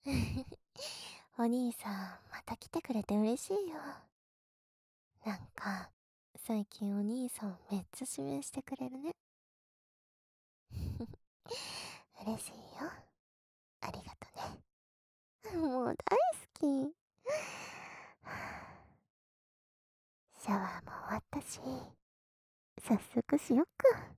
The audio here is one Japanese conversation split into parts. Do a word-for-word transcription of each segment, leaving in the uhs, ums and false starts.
お兄さん、また来てくれて嬉しいよ。なんか、最近お兄さんめっちゃ指名してくれるね。嬉しいよ。ありがとね。もう大好き。シャワーも終わったし、早速しよっか。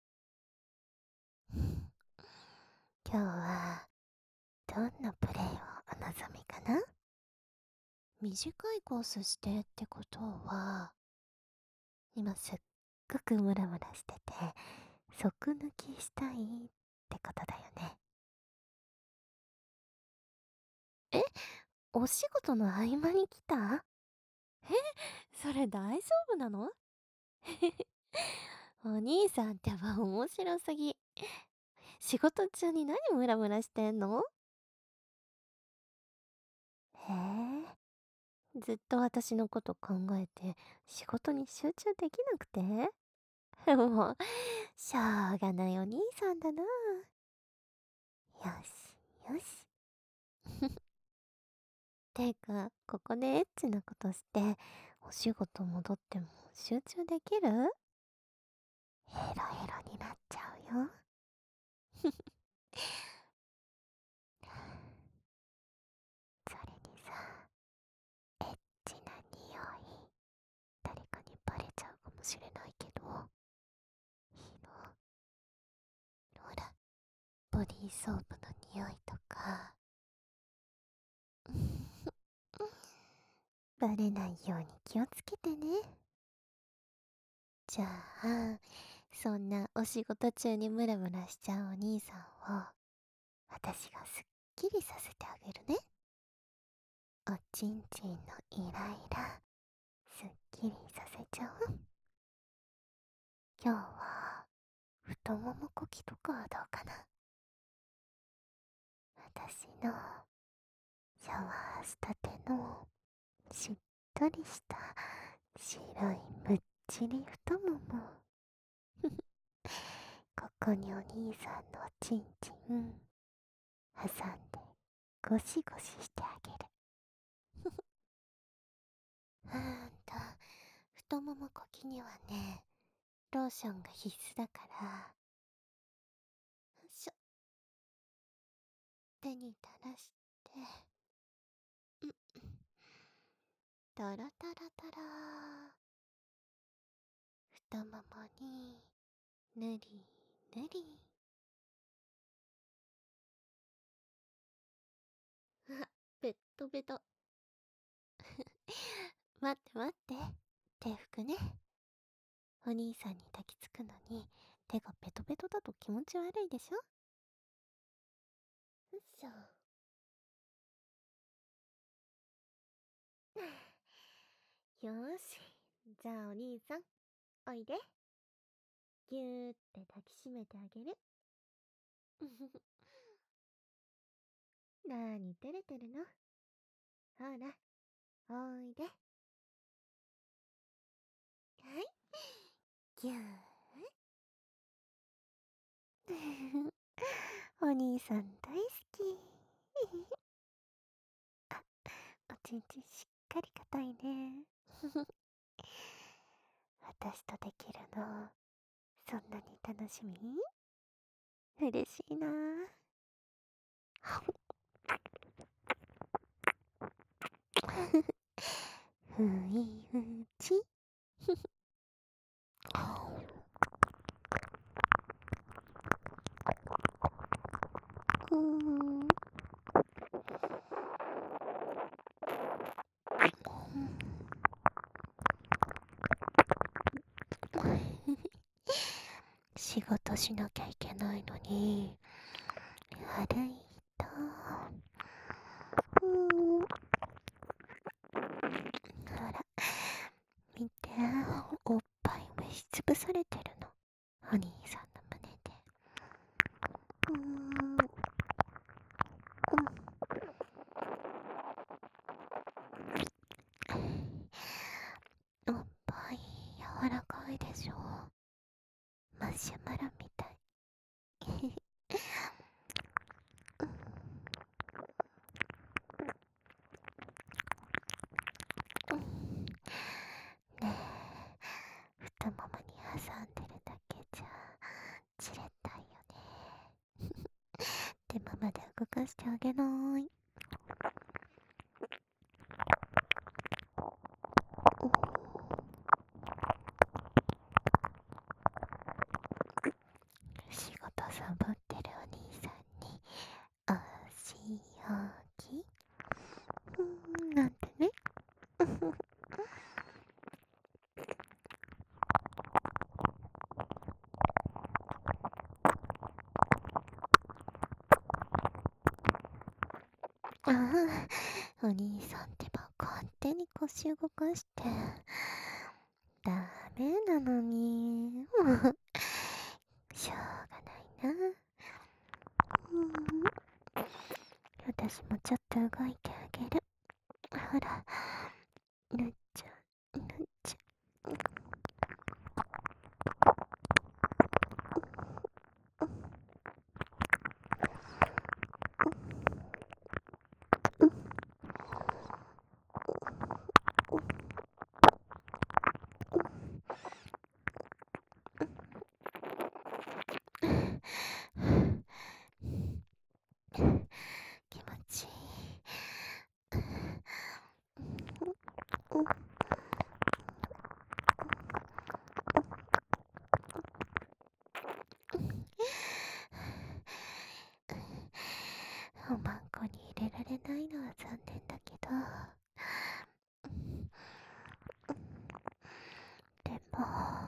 今日は、どんなプレイをお望みかな？短いコースしてってことは、今すっごくムラムラしてて、即抜きしたいってことだよね。え、お仕事の合間に来た？え、それ大丈夫なの？お兄さんってば面白すぎ。仕事中に何ムラムラしてんの？へえ、ずっと私のこと考えて仕事に集中できなくてもう、しょうがないお兄さんだな。よし、よし。てか、ここでエッチなことして、お仕事戻っても集中できる？ヘロヘロになっちゃうよ。それにさ、エッチな匂い、誰かにバレちゃうかもしれないけど、いいの？ほら、ボディーソープの匂いとか、バレないように気をつけてね。じゃあ、そんなお仕事中にムラムラしちゃうお兄さんを、私がすっきりさせてあげるね。おちんちんのイライラ、すっきりさせちゃう。今日は、太ももこきとかはどうかな。私の、シャワーしたての、しっとりした、白いむっちり太もも。ここにお兄さんのおちんちん、挟んで、ゴシゴシしてあげる。あんた、太ももこきにはね、ローションが必須だから、しょ、手に垂らして、うん、トロトロトロ。太ももに、ぬりぬり。あ、ベットベト。待って待って。手拭くね。お兄さんに抱きつくのに、手がベトベトだと気持ち悪いでしょ？よいしょ。よーし。じゃあお兄さん、おいで。ぎゅーって抱きしめてあげる。なーに照れてるの？ほら、おいで。はい。ぎゅー。お兄さん大好き。あ、おちんちんしっかり硬いね。私とできるの、そんなに楽しみ？嬉しいなふいうち。うーん。仕事しなきゃいけないのに、悪い人。うーん。ほら、見て、おっぱい押しつぶされてるの。お兄さんの胸で。うーん。うん、おっぱい柔らかいでしょ？マシュマロみたい。 でママで動かしてあげない。仕事サボってるお兄さんにお仕置きうーんなんてね。ああ、お兄さんってば勝手に腰動かしてダメなのにしょうがないな。うん私もちょっと動いてあげる。ほら、ぬっちゃん、ぬっちゃん。気持ちいい。おまんこに入れられないのは残念だけど、でも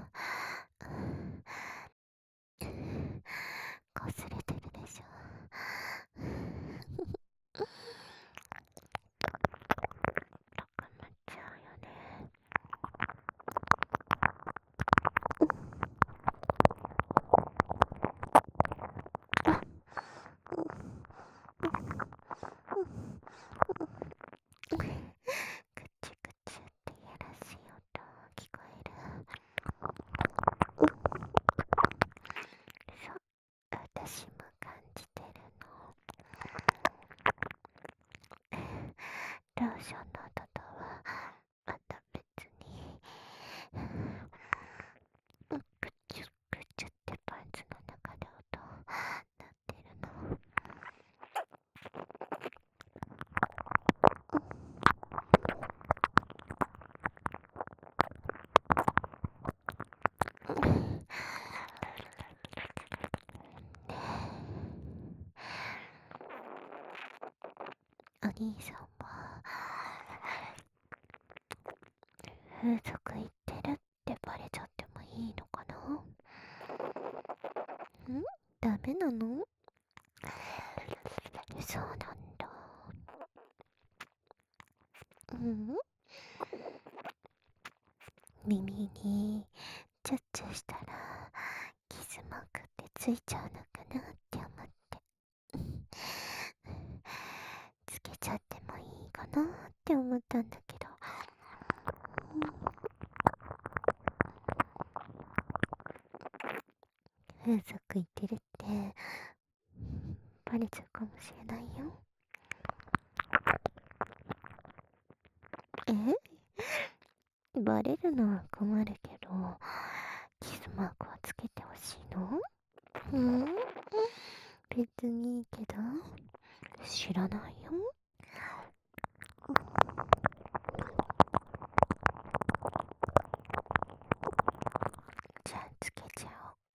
こすれてるでしょ。たくなっちゃうよね。くちくちってやらしい音聞こえる。そう、私も感じてるの。ローションの音とはまた別に、くちゅくちゅってパンツの中で音鳴ってるの。お兄さんは風俗行ってるってバレちゃってもいいのかな。んダメなの。そうなんだ。うん耳にチュッチュしたらキスマークってついちゃうのかなって思ってつけちゃってもいいかなって思ったんだけど、風俗行ってるってバレちゃうかもしれないよ。えバレるのは困るけど、キスマークはつけてほしいの。うん別にいいけど、知らないよ。じゃあつけちゃ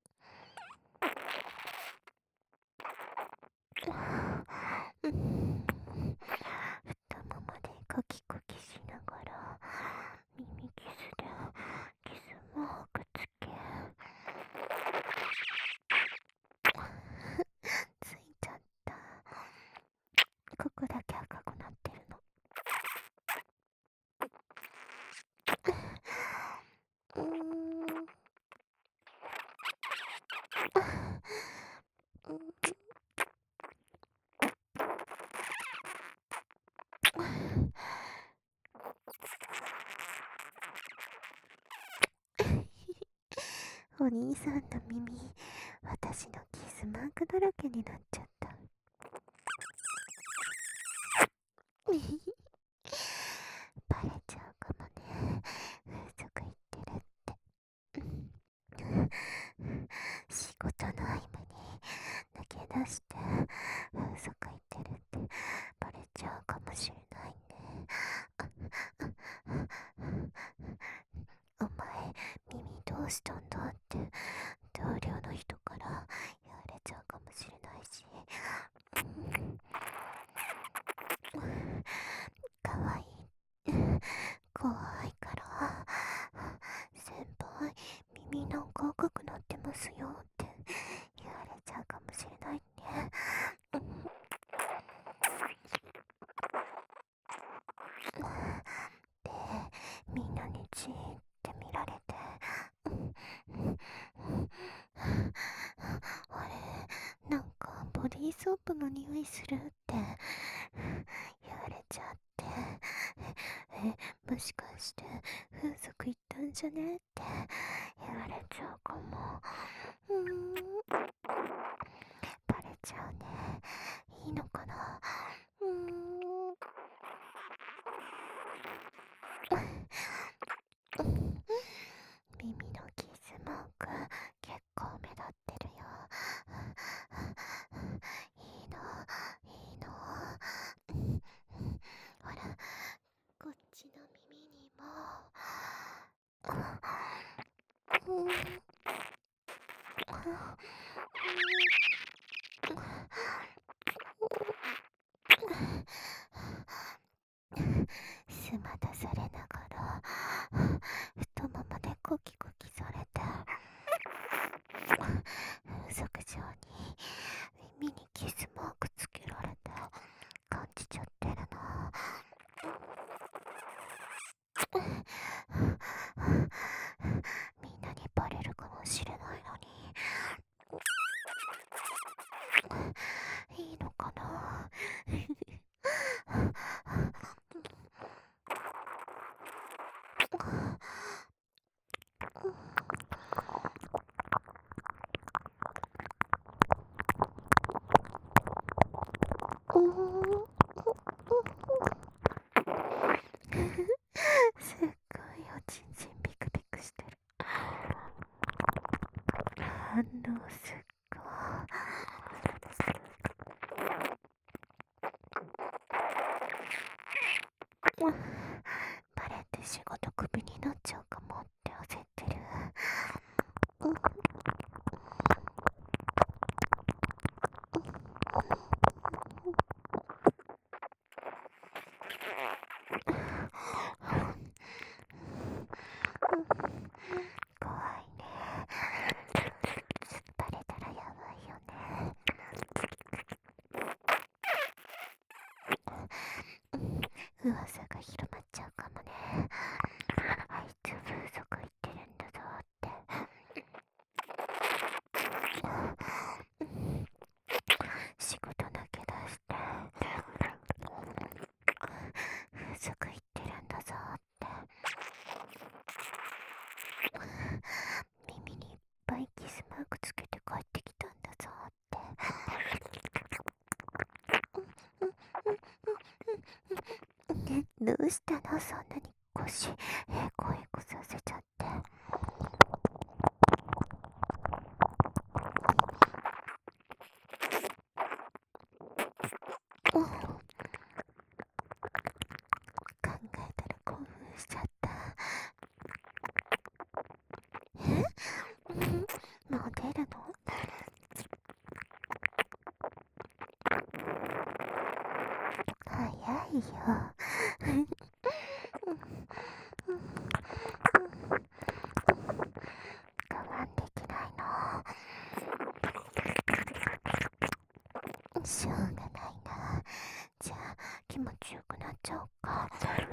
おう。うん太ももでコキコキしながら耳キスでキスマークつけついちゃった。ここだけ赤くなってるの。うーんお兄さんの耳、私のキスマークだらけになっちゃった。バレちゃうかもね。風俗行ってるって。仕事の合間に抜け出して風俗行ってるってバレちゃうかもしれないね。お前、耳どうしたんだって同僚の人から言われちゃうかもしれないし。かわいい。怖いから。先輩、耳なんか赤くなってますよって言われちゃうかもしれないね。で、みんなにじーって見られて、あれ、なんかボディーソープの匂いするって言われちゃって、え、もしかして風俗行ったんじゃねって言われちゃうかも。うーん、バレちゃうね。いいのかな。うーん。耳のキスマーク結構目立ってるよ。いいの、いいの。ほら、こっちの耳にも。うん。すまたされながら太ももでコキコキされて、風俗上に耳にキスマークつけられて感じちゃってるな。みんなにバレるかもしれないのに、いいのかな。うん、すっごいおちんちんビクビクしてる。反応すっごい。バレて仕事クビになっちゃうかもって焦ってる。うん、怖いね。バレたらやばいよね。噂が広まっちゃうかもね。あいつ風俗行ってるんだぞって。仕事だけ出して風俗行ってるんだぞって。耳にいっぱいキスマークつけて帰ってきたんだぞって。どうしたの、そんなに腰へこへこさせちゃって。うん、考えたら興奮しちゃった。え、うん、もう出るの？早いよ。我慢できないの。しょうがないな。じゃあ気持ちよくなっちゃおうか。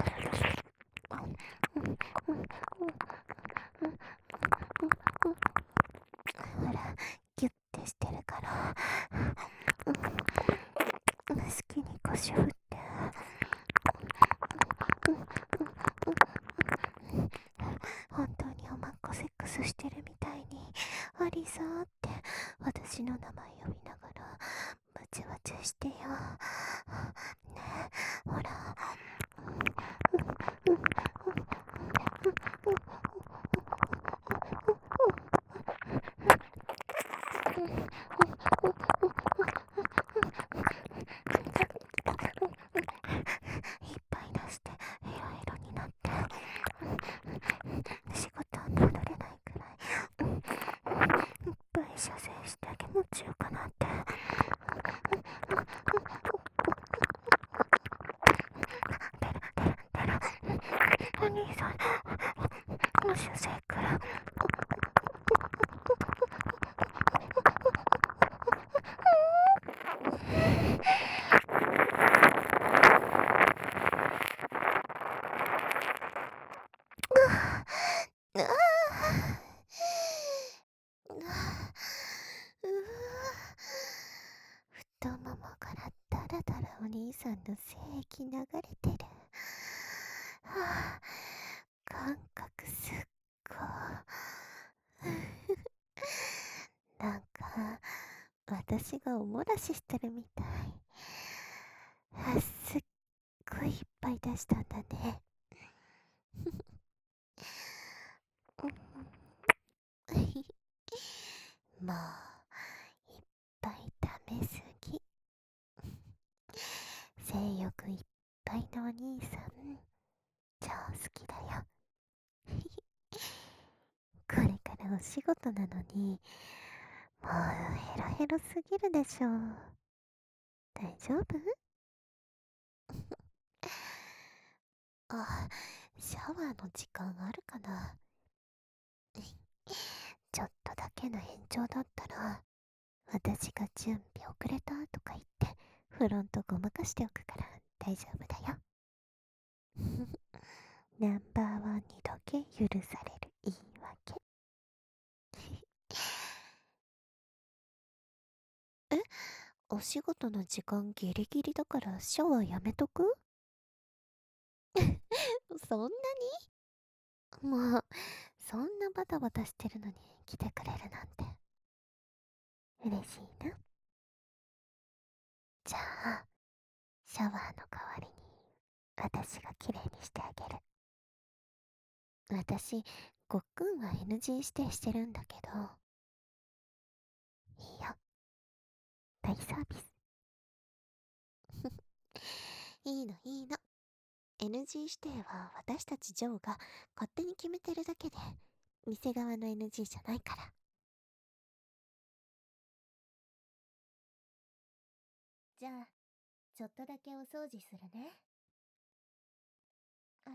ほら、ギュッてしてるから、好きに腰振って。本当におまっこセックスしてるみたいに、アリサーって私の名前呼びながらバチバチしてよ。ねえ、ほら。 お兄さんの精液流れてる。はあ、感覚すっごなんか、私がおもらししてるみたい。あ、すっごいいっぱい出したんだね。もう、いっぱい食べすぎ。性欲いっぱいのお兄さん、超好きだよ。これからお仕事なのに、もうヘロヘロすぎるでしょ。大丈夫？あ、シャワーの時間あるかな？ちょっとだけの延長だったら、私が準備遅れたとか言って、フロントごまかしておくから大丈夫だよ。ナンバーワンにだけ許される言い訳。え、お仕事の時間ギリギリだからシャワーやめとく？そんなに？もう、そんなバタバタしてるのに来てくれるなんて。嬉しいな。じゃあ、シャワーの代わりに私が綺麗にしてあげる。私、ごっくんは エヌジー 指定してるんだけど、いいよ。大サービス。いいのいいの。エヌジー 指定は私たちジョーが勝手に決めてるだけで、店側の エヌジー じゃないから。じゃあ、ちょっとだけお掃除するね。あ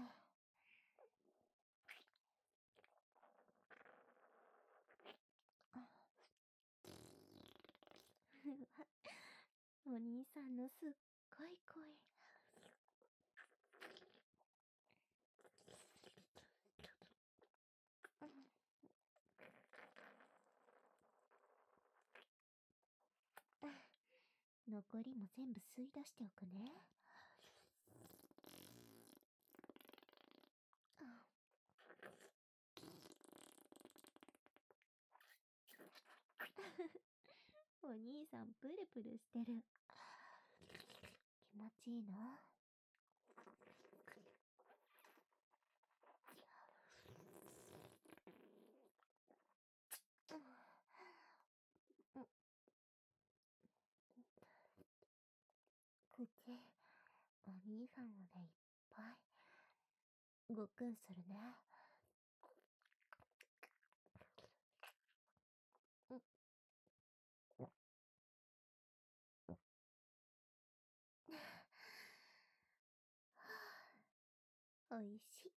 お兄さんのすっごい声。残りも全部吸い出しておくね。お兄さんプルプルしてる。気持ちいいな。口、お兄さんまでいっぱい。ごっくんするね。おいしい。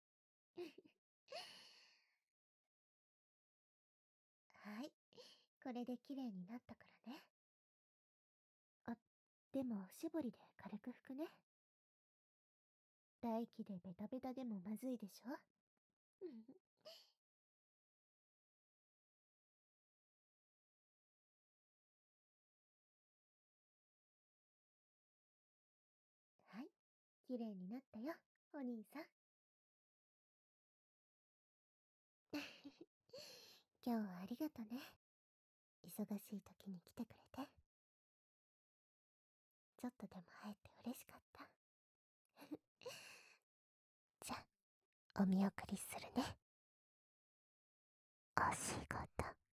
はい。これで綺麗になったからね。あ、でもおしぼりで軽く拭くね。唾液でベタベタでもまずいでしょ。はい。綺麗になったよ、お兄さん。今日はありがとね。忙しい時に来てくれて。ちょっとでも会えて嬉しかった。じゃあ、お見送りするね。お仕事